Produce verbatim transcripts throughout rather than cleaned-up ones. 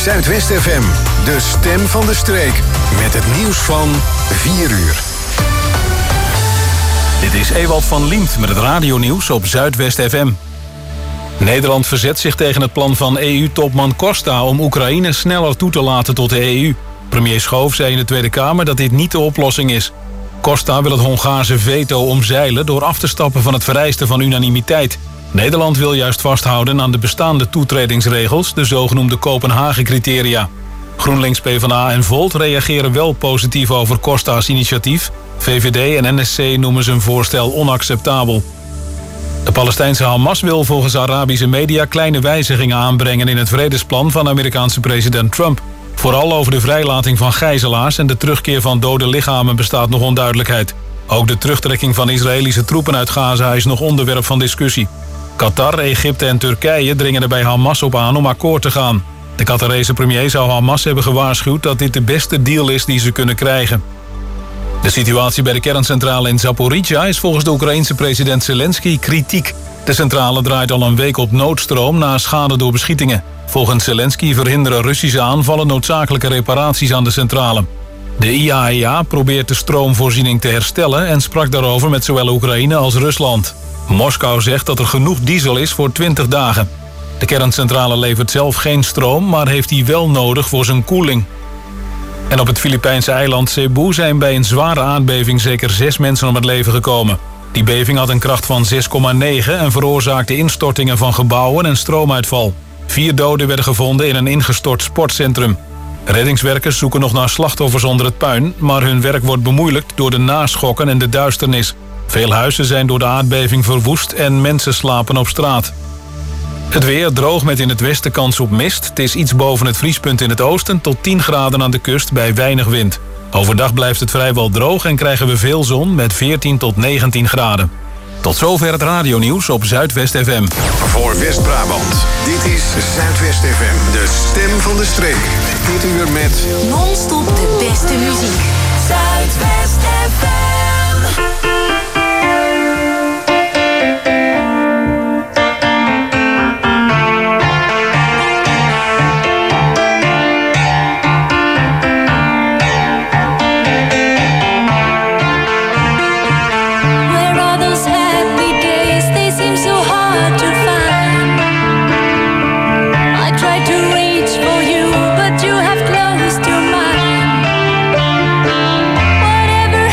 Zuidwest F M, de stem van de streek. Met het nieuws van vier uur. Dit is Ewald van Liemt met het radionieuws op Zuidwest F M. Nederland verzet zich tegen het plan van E U-topman Costa om Oekraïne sneller toe te laten tot de E U. Premier Schoof zei in de Tweede Kamer dat dit niet de oplossing is. Costa wil het Hongaarse veto omzeilen door af te stappen van het vereiste van unanimiteit. Nederland wil juist vasthouden aan de bestaande toetredingsregels, de zogenoemde Kopenhagen-criteria. GroenLinks, PvdA en Volt reageren wel positief over Costa's initiatief. V V D en N S C noemen zijn voorstel onacceptabel. De Palestijnse Hamas wil volgens Arabische media kleine wijzigingen aanbrengen in het vredesplan van Amerikaanse president Trump. Vooral over de vrijlating van gijzelaars en de terugkeer van dode lichamen bestaat nog onduidelijkheid. Ook de terugtrekking van Israëlische troepen uit Gaza is nog onderwerp van discussie. Qatar, Egypte en Turkije dringen er bij Hamas op aan om akkoord te gaan. De Qatarese premier zou Hamas hebben gewaarschuwd dat dit de beste deal is die ze kunnen krijgen. De situatie bij de kerncentrale in Zaporizhzhia is volgens de Oekraïense president Zelensky kritiek. De centrale draait al een week op noodstroom na schade door beschietingen. Volgens Zelensky verhinderen Russische aanvallen noodzakelijke reparaties aan de centrale. De I A E A probeert de stroomvoorziening te herstellen en sprak daarover met zowel Oekraïne als Rusland. Moskou zegt dat er genoeg diesel is voor twintig dagen. De kerncentrale levert zelf geen stroom, maar heeft die wel nodig voor zijn koeling. En op het Filipijnse eiland Cebu zijn bij een zware aardbeving zeker zes mensen om het leven gekomen. Die beving had een kracht van zes komma negen en veroorzaakte instortingen van gebouwen en stroomuitval. Vier doden werden gevonden in een ingestort sportcentrum. Reddingswerkers zoeken nog naar slachtoffers onder het puin, maar hun werk wordt bemoeilijkt door de naschokken en de duisternis. Veel huizen zijn door de aardbeving verwoest en mensen slapen op straat. Het weer droog met in het westen kans op mist. Het is iets boven het vriespunt in het oosten tot tien graden aan de kust bij weinig wind. Overdag blijft het vrijwel droog en krijgen we veel zon met veertien tot negentien graden. Tot zover het radionieuws op Zuidwest F M. Voor West-Brabant, dit is Zuidwest F M, de stem van de streek. Dit uur met non-stop de beste muziek. Zuidwest F M. Whatever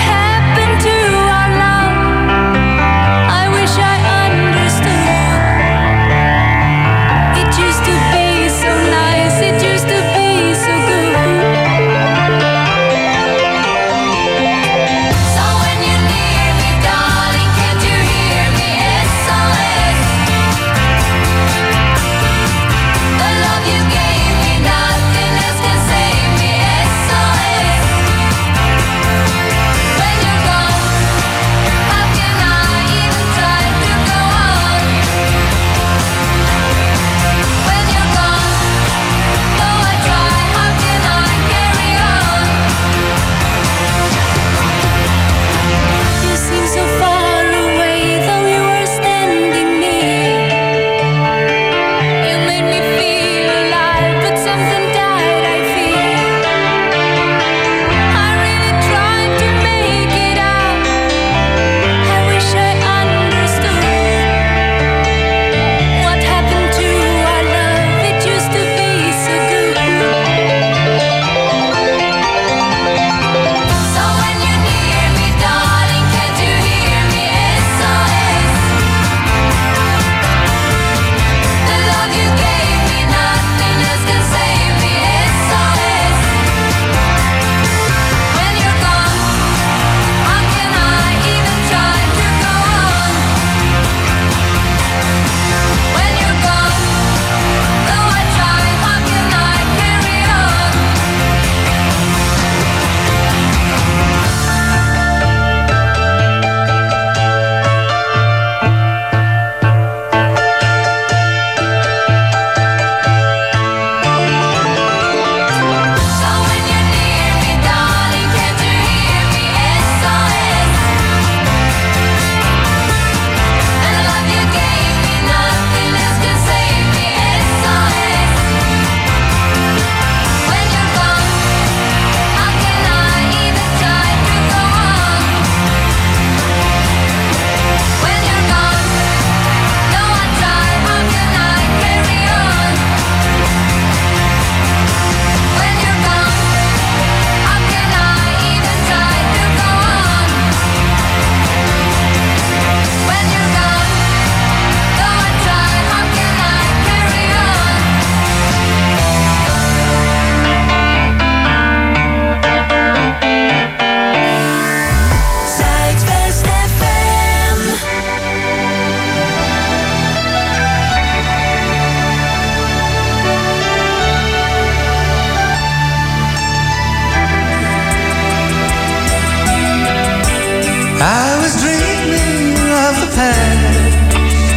past,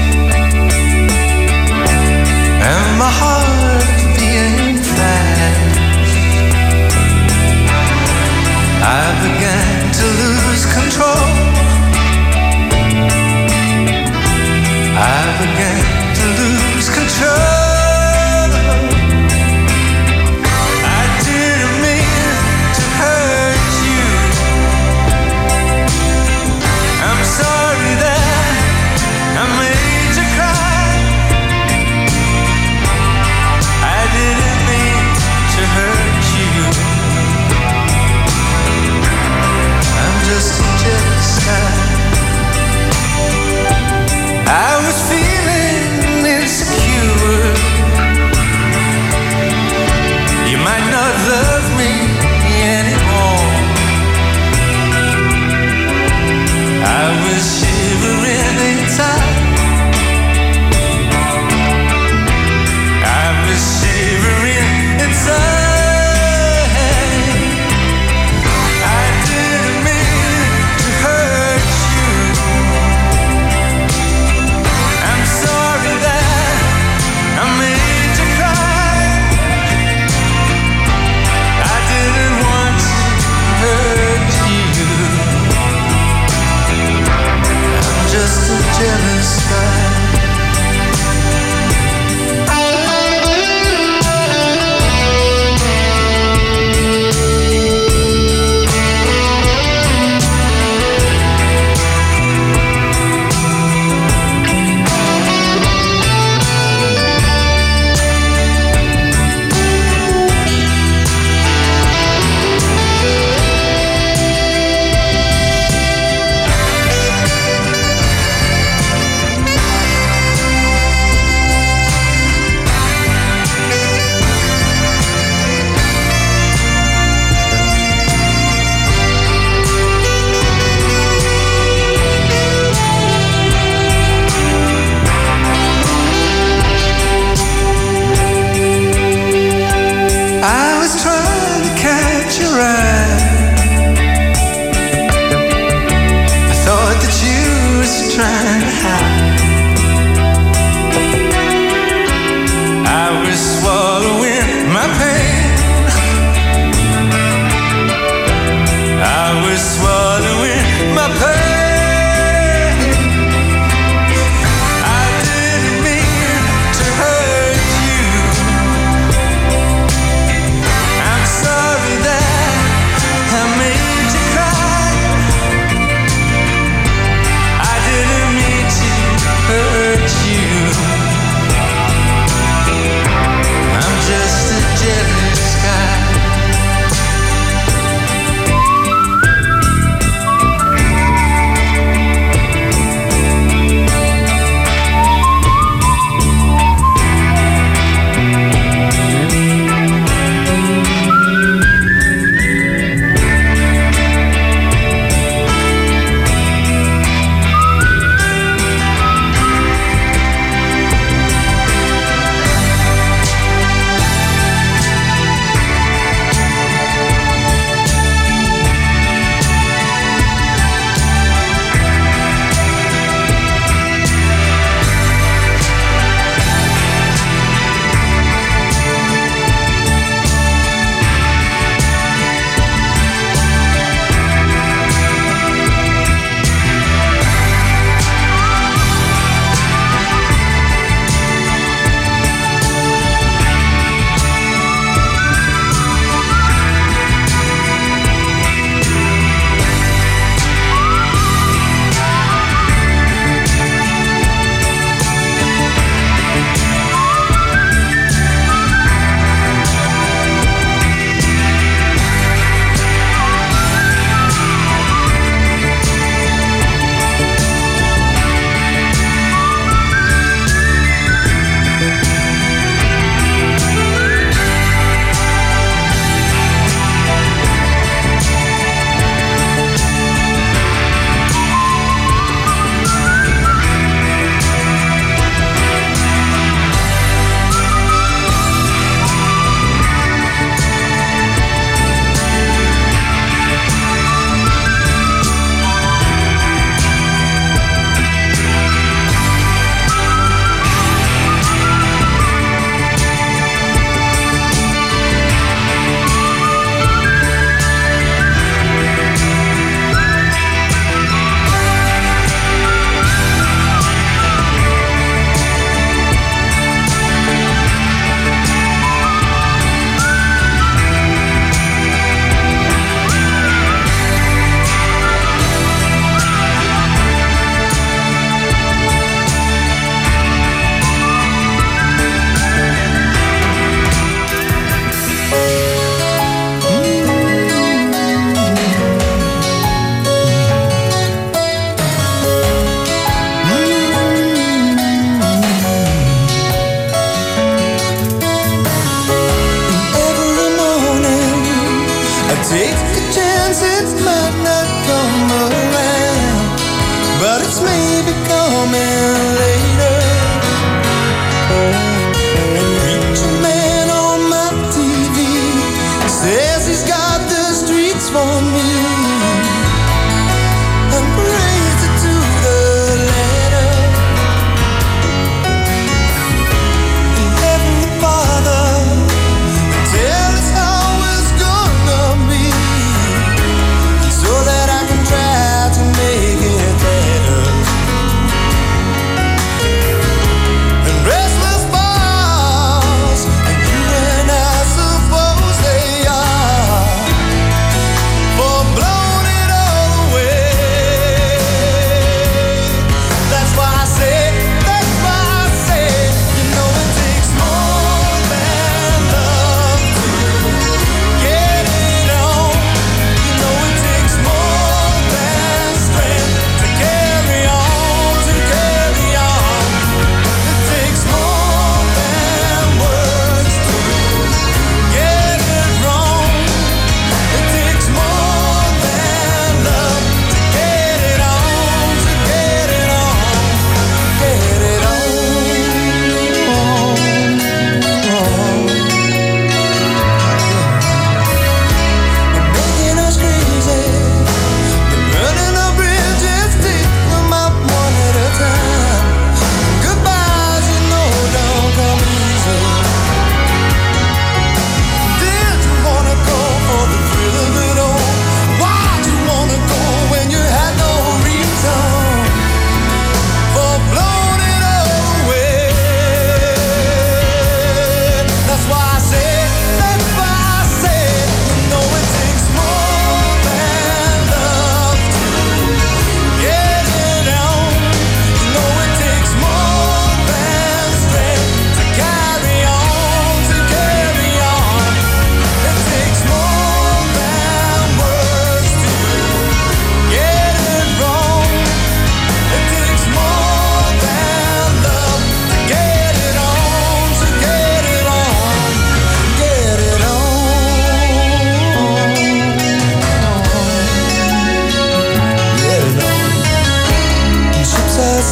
and my heart beating fast. I began to lose control. I began to lose control. I didn't mean to hurt you. I'm sorry that I made you cry. I didn't mean to hurt you. I'm just a jealous guy. I was feeling insecure. You might not love me anymore. I was shivering inside. I was shivering inside. I didn't mean to hurt you. I'm sorry that I made you cry. I didn't want to hurt you. I'm just a jealous guy. I was trying to catch your eye. I thought that you was trying to hide. I was swallowing my pain. I was swallowing my pain. I didn't mean to hurt you. I'm sorry that I made you cry. I didn't mean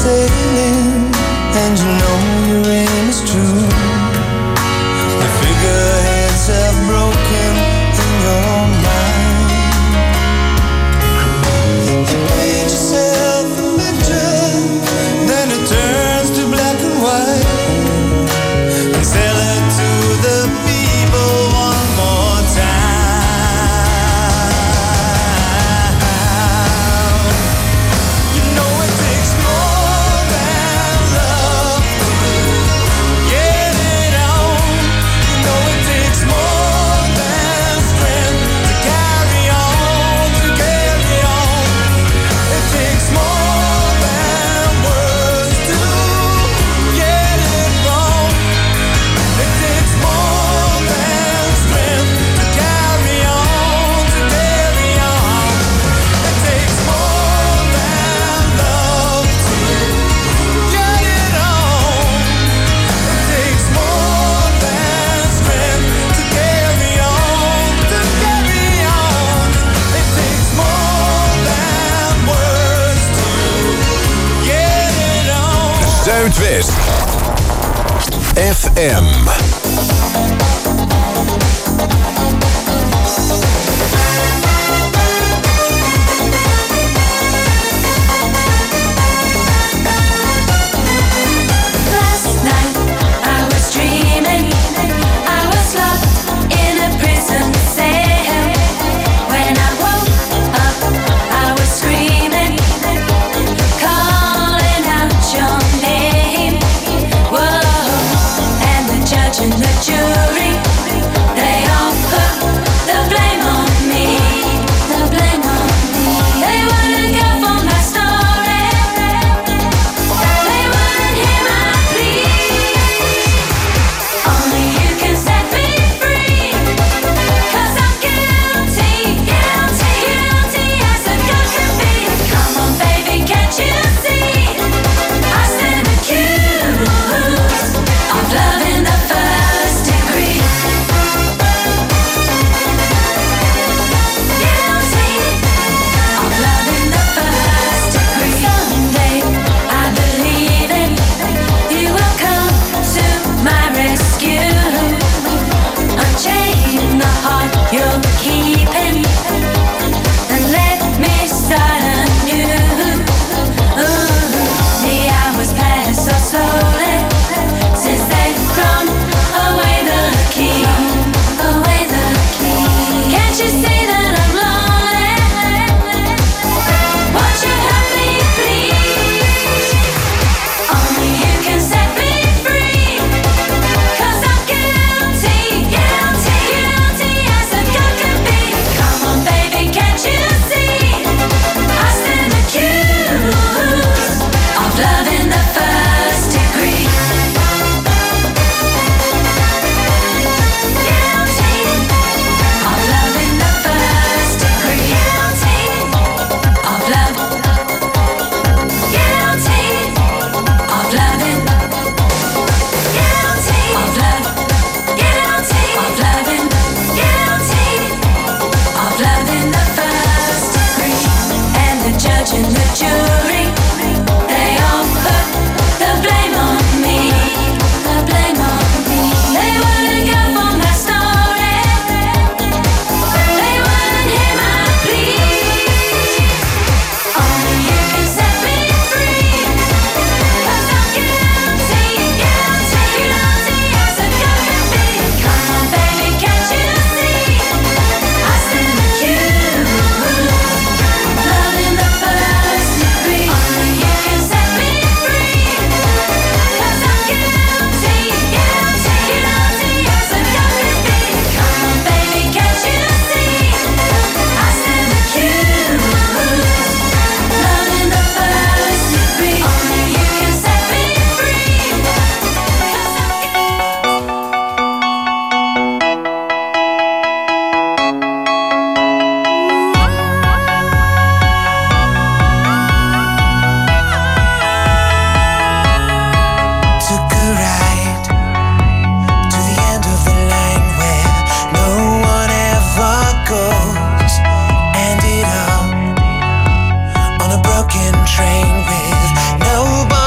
sailing, and you know your aim is true. The figureheads have broken in your mind. You paint yourself a picture, then it turns to black and white, and sell it to the people one more time. You know it takes more than love to get it on. You know it takes more than strength to carry on, to carry on. It takes more than words to get it wrong. It takes more than strength to carry on, to carry on. It takes more than love to get it on. It takes more than strength to carry on, to carry on. It takes more than words to get it on. Zuidwest F M. Last night I was dreaming, I was locked in a prison cell. When I woke up, I was screaming, calling out your name. Whoa, and the judge and the jury, they all put the blame on me, the blame on me. They wouldn't go for my story, they wouldn't hear my plea. Only you can set me free, 'cause I'm guilty, guilty, guilty as a girl can be. Come on baby, can't you see? I stand accused of love in the first degree. Guilty of love in the first degree. Someday I believe it, you will come to my rescue. Unchain the heart you're keeping, and let me start anew. Ooh, the hours pass so slowly since they've thrown away the key, away the key. Can't you see that I'm lonely? Won't you help me please? Only you can set me free, 'cause I'm guilty, guilty, guilty as a girl can be. Come on baby, can't you see? I stand accused of love in the first degree. Guilty of love in the first degree. Guilty of love. Guilty of loving. Guilty of love. Guilty of loving. Guilty of love in the first degree. And the judge and the jury, they all put the blame on me, the blame on me. They wouldn't go for my story, they wouldn't hear my plea. Only you can set me free, 'cause I'm guilty, guilty, guilty as a girl can be. Come on baby, can't you see? I stand accused, love in the first degree. Only you can set me free, 'cause I'm guilty, guilty, guilty as a girl can be. Come on baby, can't you see? I stand accused, love in the first degree. Only you can set me free, 'cause I'm Took a ride to the end of the line where no one ever goes. Ended up on a broken train with nobody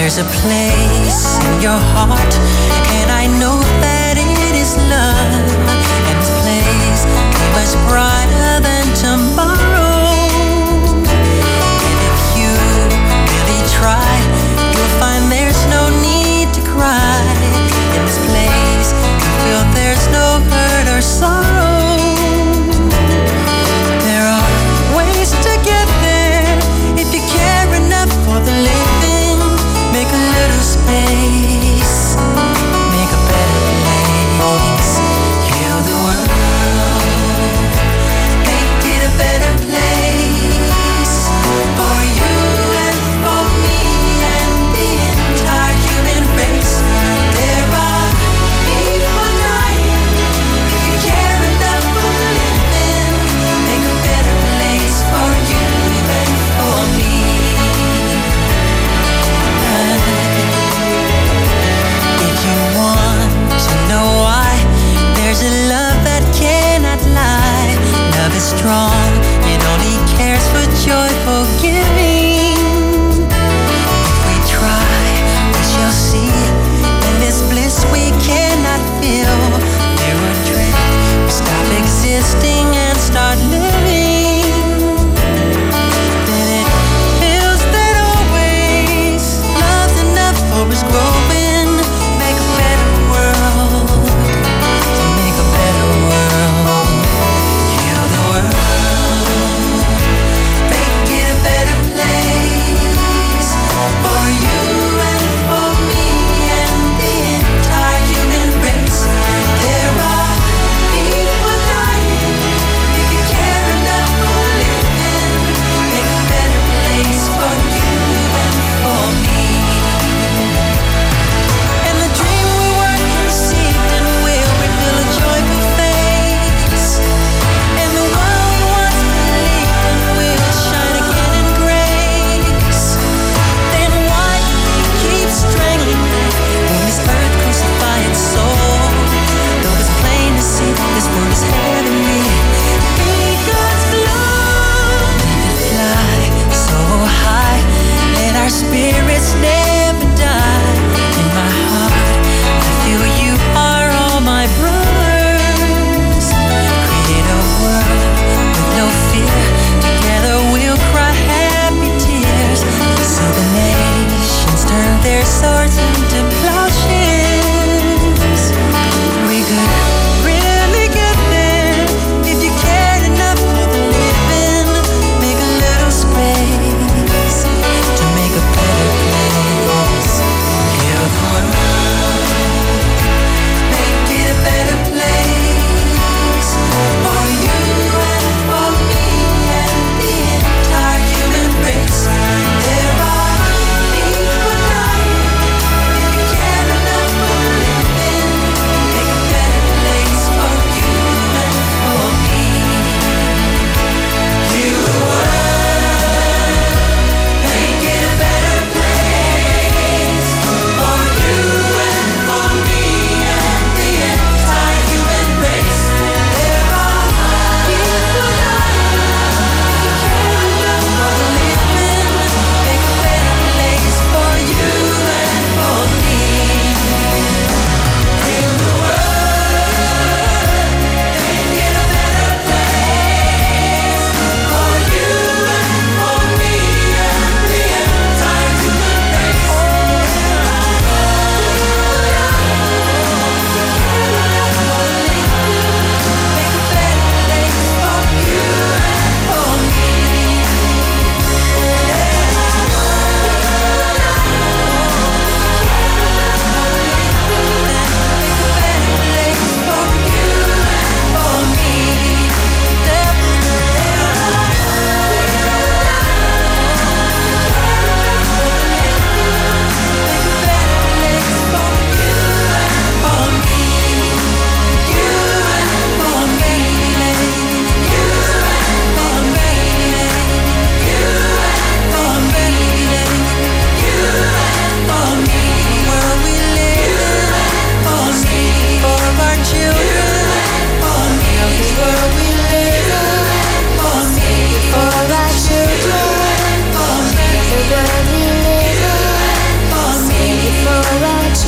There's a place in your heart, and I know that it is love. And this place is much brighter than tomorrow. And if you really try, you'll find there's no need to cry. In this place, you feel there's no hurt or sorrow. There are ways to get there if you care enough for the living. Make a little space, make a better place. Heal the world, make it a better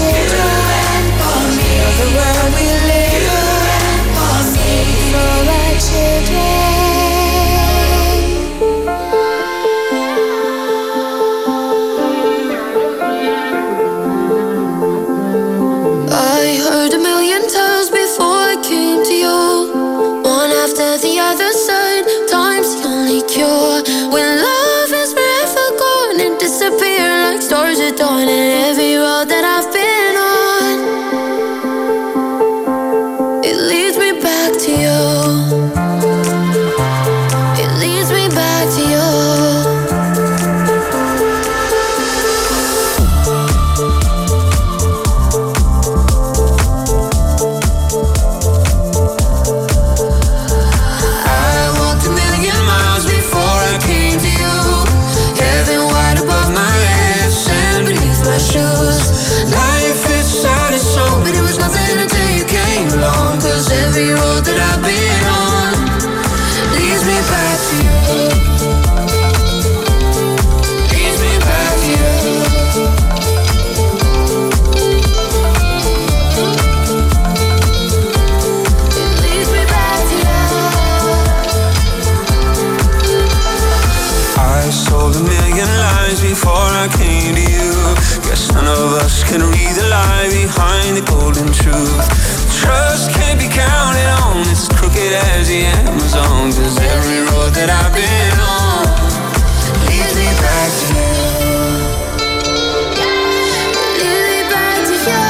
children, for me, for the world we live in, for me, for our children. I heard a million times before I came to you, one after the other said, time's the only cure. When love is forever gone and disappear like stars at dawn, and every road that I've been on, it leads me back to you. It leads me back to you. Every road that I've been on leads me back to you. Leads me back to you. It leads me back to you. I sold a million lies before I came to you. Guess none of us can read the lie behind the golden truth. Trust can't be counted on, it's crooked as the Amazon. Cause every road that I've been on leads me back to you. Leads me back to you.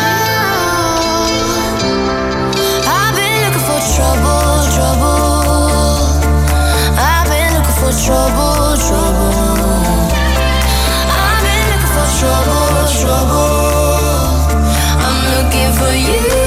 I've been looking for trouble, trouble. I've been looking for trouble, trouble. I've been looking for trouble, trouble. I'm looking for you.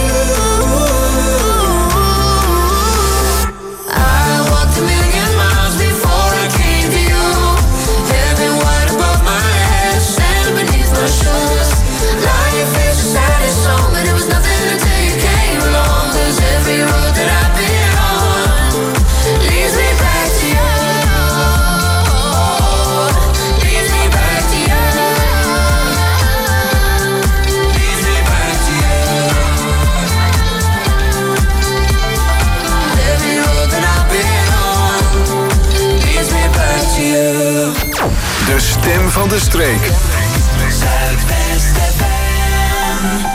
De stem van de streek. Zuidwest F M.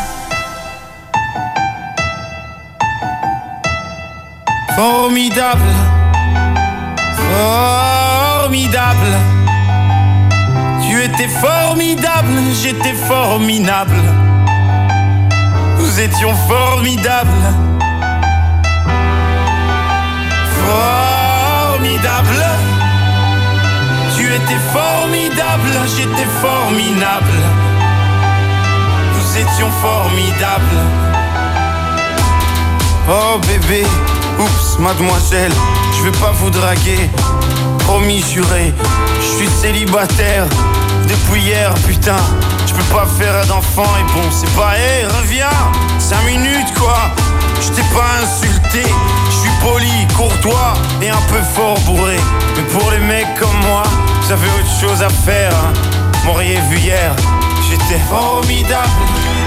Formidable, formidable. Tu étais formidable, j'étais formidable. Nous étions formidables. Formidable. Tu étais formidable, j'étais formidable. Nous étions formidables. Oh bébé, oups, mademoiselle, je vais pas vous draguer. Promis, juré, je suis célibataire depuis hier, putain. Je peux pas faire d'enfant et bon, c'est pas, hé, hey, reviens, cinq minutes quoi. Je t'ai pas insulté, je suis poli, courtois et un peu fort bourré. Mais pour les mecs comme moi, vous avez autre chose à faire, hein. M'auriez vu hier, j'étais formidable.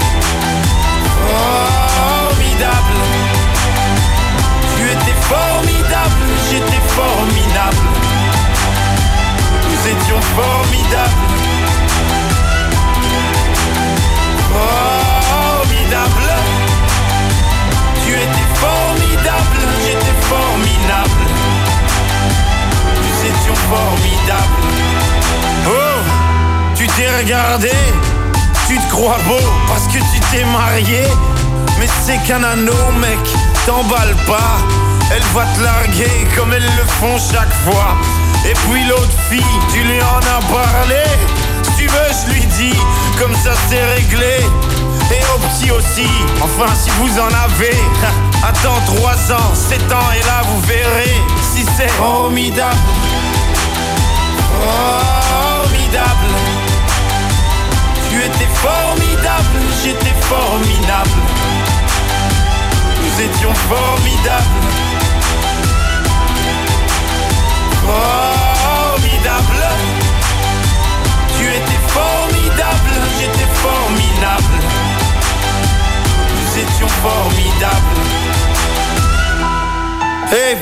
Formidable. Tu étais formidable, j'étais formidable. Nous étions formidables. Formidable. Tu étais formidable, j'étais formidable. Nous étions formidables. Oh, tu t'es regardé, tu te crois beau parce que tu t'es marié. Mais c'est qu'un anneau, mec, t'emballe pas. Elle va te larguer comme elles le font chaque fois. Et puis l'autre fille, tu lui en as parlé. Si tu veux, je lui dis, comme ça c'est réglé. Et au petit aussi, enfin si vous en avez. Attends trois ans, sept ans et là vous verrez si c'est formidable. Formidable. Tu étais formidable, j'étais formidable. Nous étions formidables. Formidable. Tu étais formidable, j'étais formidable.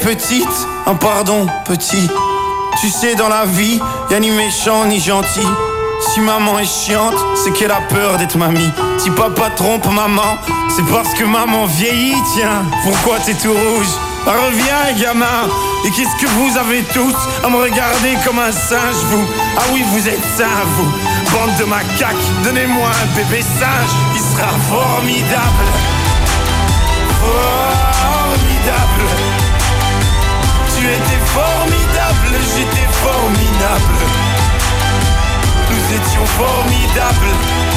petite, un pardon petit. Tu sais dans la vie, y'a ni méchant ni gentil. Si maman est chiante, c'est qu'elle a peur d'être mamie. Si papa trompe maman, c'est parce que maman vieillit. Tiens, pourquoi t'es tout rouge? Bah reviens gamin. Et qu'est-ce que vous avez tous à me regarder comme un singe vous? Ah oui vous êtes sains vous, bande de macaques. Donnez-moi un bébé singe, il sera formidable. Formidable. Tu étais formidable, j'étais formidable. Nous étions formidables.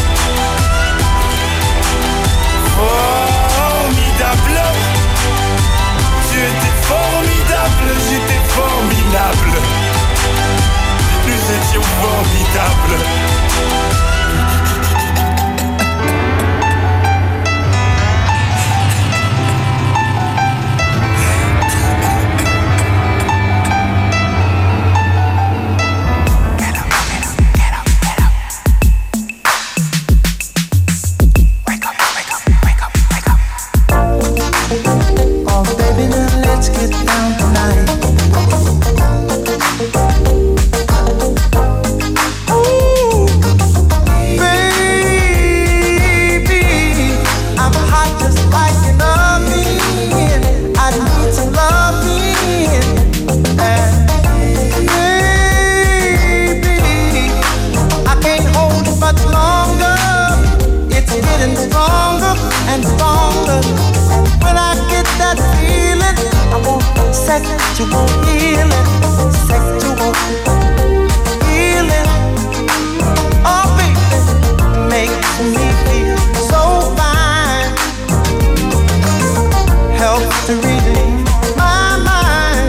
Formidable. Tu étais formidable, j'étais formidable. Nous étions formidables. Sexual healing, sexual healing. Oh baby, makes me feel so fine. Helps to relieve my mind.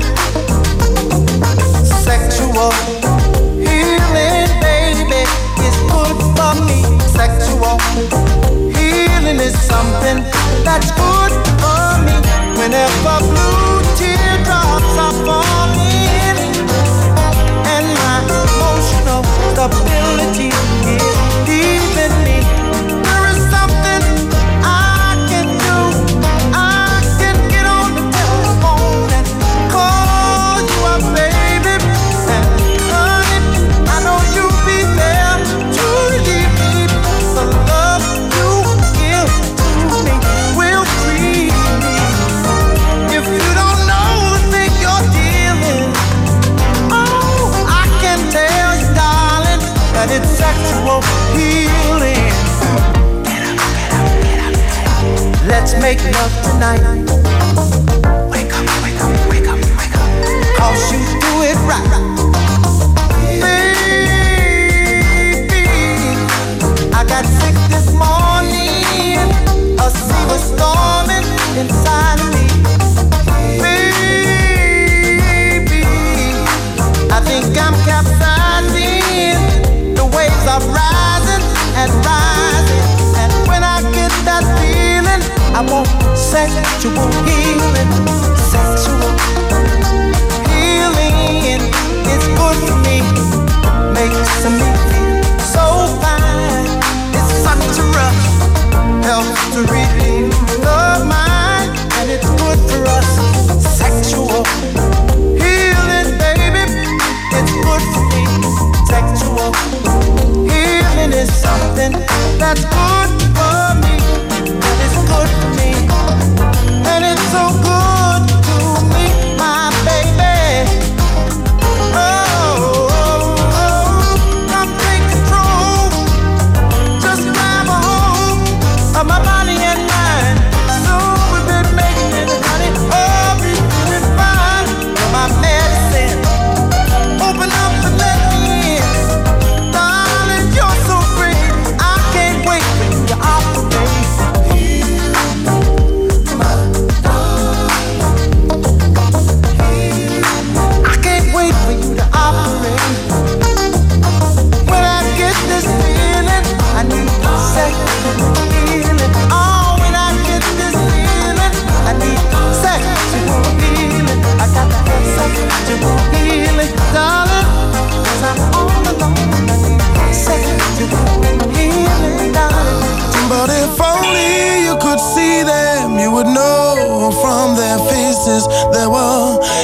Sexual healing, baby, is good for me. Sexual healing is something that's good for me. Whenever blue teardrops are falling and my emotional stability is leaving me, there is something I can do. I can get on the telephone and call you up, baby. And honey, I know you'll be there to relieve me. The love you give to me will free me. If you don't know the thing you're dealing, oh, I can tell you, darling, that it's sexual healing. Let's make love tonight. Wake up, wake up, wake up, wake up. 'Cause you do it right. Baby, I got sick this morning. A sea was storming inside of me. I think I'm capsizing. The waves are rising and rising. And when I get that feeling, I want sexual healing. Sexual healing is good for me. Makes me feel so fine. It's such a rush. Helps to relieve the mind. And it's good for us. Sexual healing, baby, it's good for me. Sexual healing is something that's good for me. And it's good for me. And it's so good to me, my baby. Oh, oh, oh, come take control. Just grab a hold of my body and mind. So we've been making it, honey. Oh, we feeling fine. You're my medicine. Open up and let me in. Darling, you're so great. I can't wait for you to operate. My darling. I can't wait for you to operate. When I get this feeling, I need sexual healing. Oh, when I get this feeling, I need sexual healing. I got to have sexual healing, darling. 'Cause I'm all alone. I need sexual healing, darling. But if only you could see them, you would know from their faces there were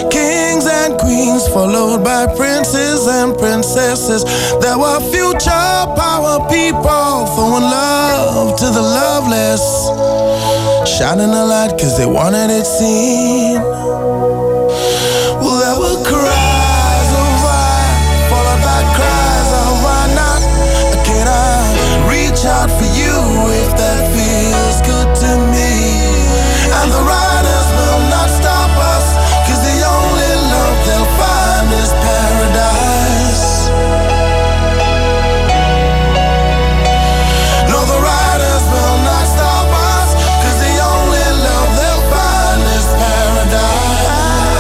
followed by princes and princesses. There were future power people throwing love to the loveless, shining a light cause they wanted it seen. Well, there were cries of why, followed by cries of why not. Can I reach out for you if that feels good to me? And the riders will not stop us, cause the only love they'll find is paradise. No, the riders will not stop us, cause the only love they'll find is paradise.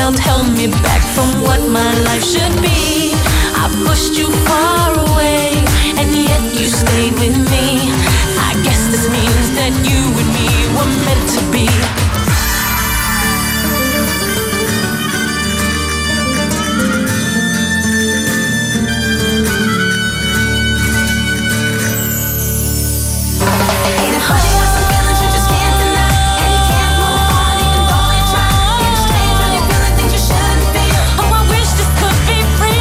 around, held me back from what my life should be. I pushed you far away, and yet you stayed with me. I guess this means that you and me were meant to be. Free.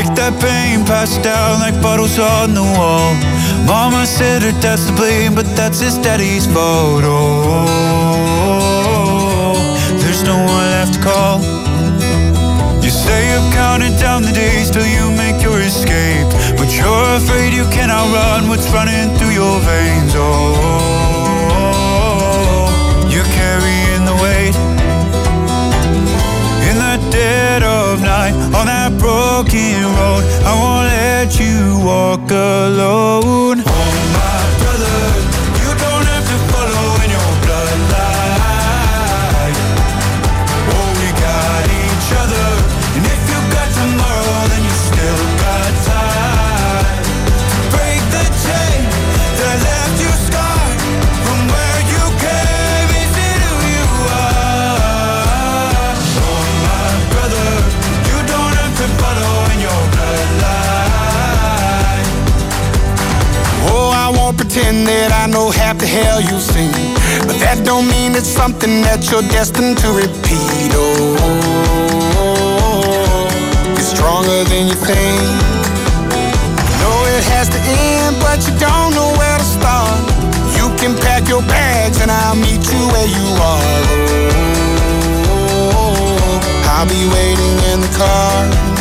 Break that pain, pass down like bottles on the wall. Mama said her dad's to blame, but that's his daddy's fault. Oh, there's no one left to call. You say you've counted down the days till you make your escape, but you're afraid you cannot run what's running through your veins. Oh, you're carrying the weight in the dead of night on that broken road. I won't let you walk alone. Oh, my brother, you don't have to follow in your bloodline. Oh, we got each other, and if you got tomorrow, then you still got time to break the chain that left you scarred from where you came into who you are. Oh, my brother, you don't have to follow in your bloodline. Oh, I won't pretend that I know half the hell you've seen, but that don't mean it's something that you're destined to repeat. Oh, it's stronger than you think. Know it has to end, but you don't know where to start. You can pack your bags and I'll meet you where you are. Oh, I'll be waiting in the car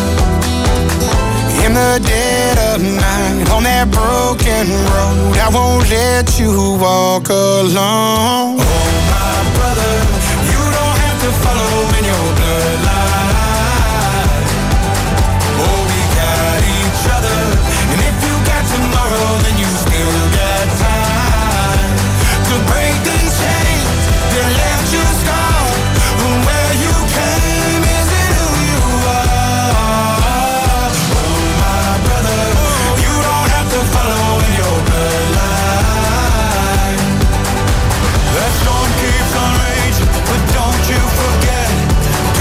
in the dead of night on that broken road. I won't let you walk alone. Oh, my brother, you don't have to follow in your bloodline. Oh, we got each other, and if you got tomorrow, then you still got time to break these chains that left you scarred from where you came into who you are. Oh, my brother, you don't have to follow in your bloodline. That storm keeps on raging, but don't you forget,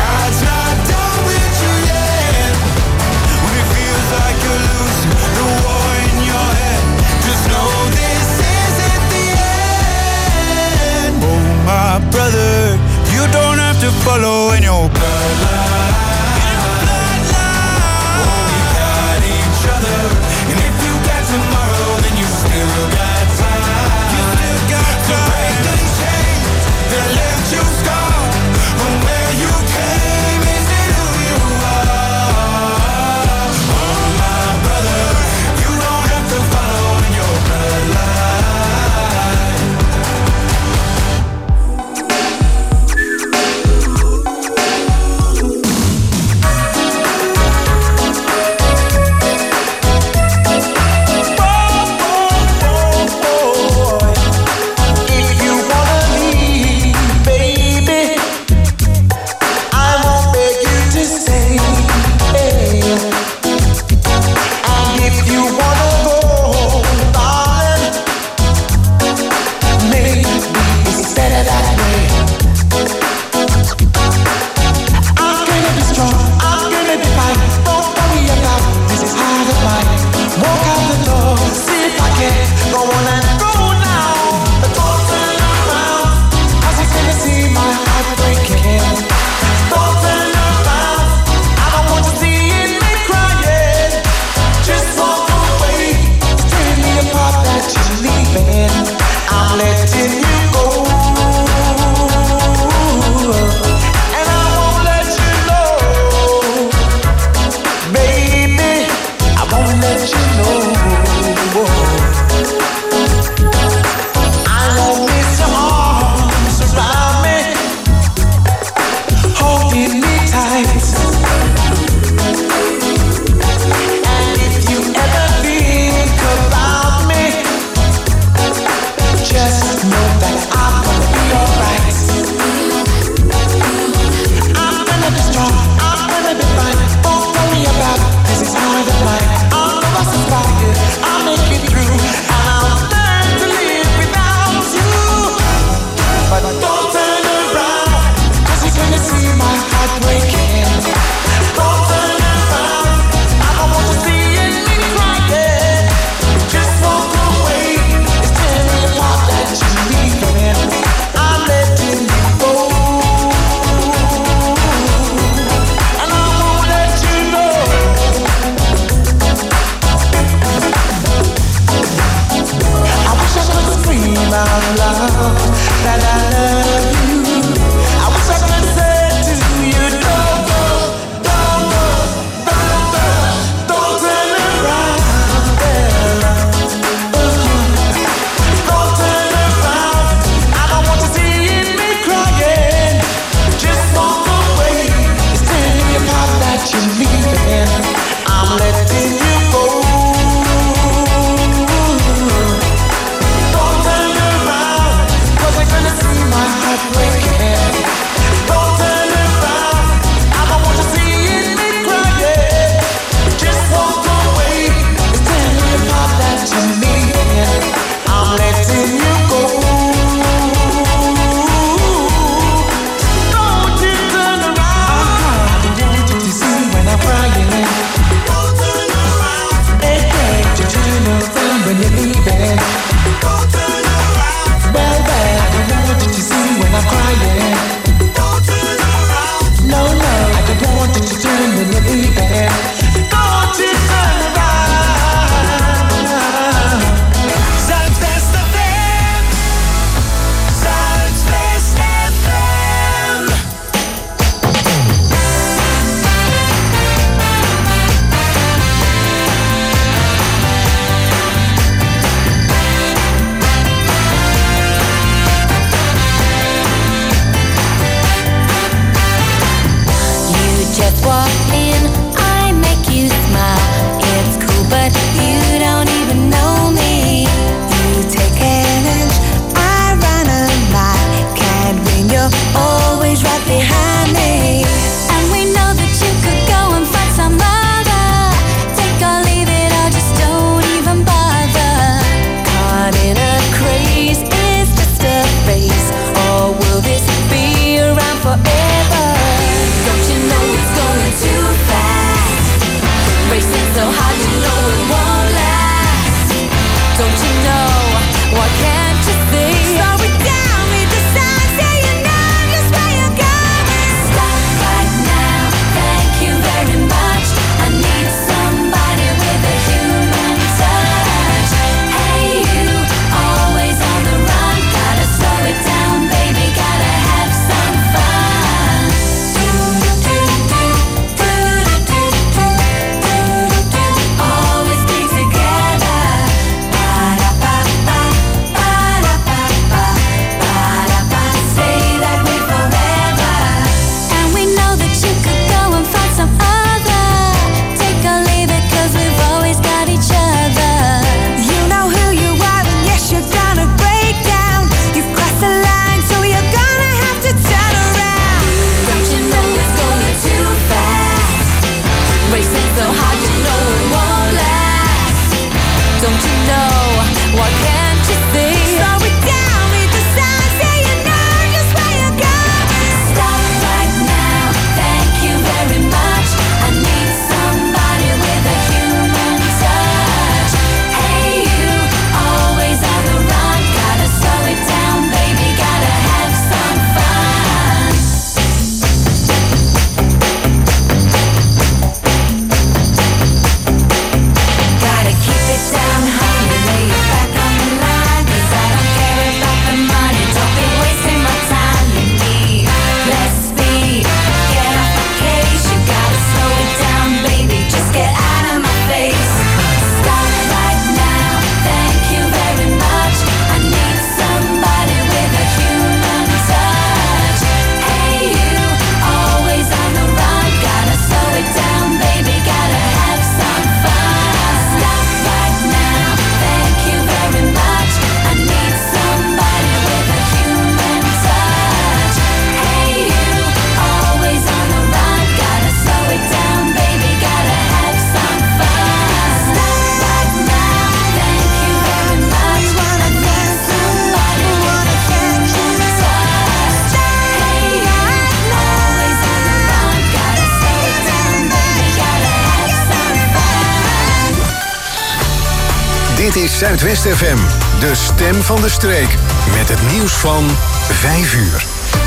Dit is Zuidwest F M, de stem van de streek. Met het nieuws van vijf uur.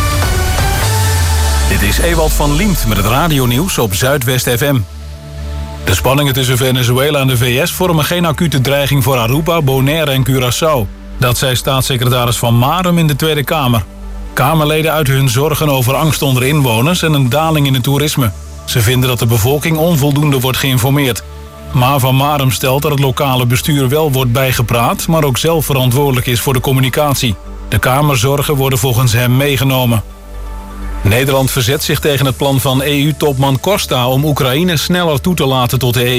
Dit is Ewald van Liemt met het radionieuws op Zuidwest F M. De spanningen tussen Venezuela en de V S vormen geen acute dreiging voor Aruba, Bonaire en Curaçao. Dat zei staatssecretaris Van Marum in de Tweede Kamer. Kamerleden uiten hun zorgen over angst onder inwoners en een daling in het toerisme. Ze vinden dat de bevolking onvoldoende wordt geïnformeerd. Maar Van Marum stelt dat het lokale bestuur wel wordt bijgepraat, maar ook zelf verantwoordelijk is voor de communicatie. De Kamerzorgen worden volgens hem meegenomen. Nederland verzet zich tegen het plan van E U-topman Costa om Oekraïne sneller toe te laten tot de E U.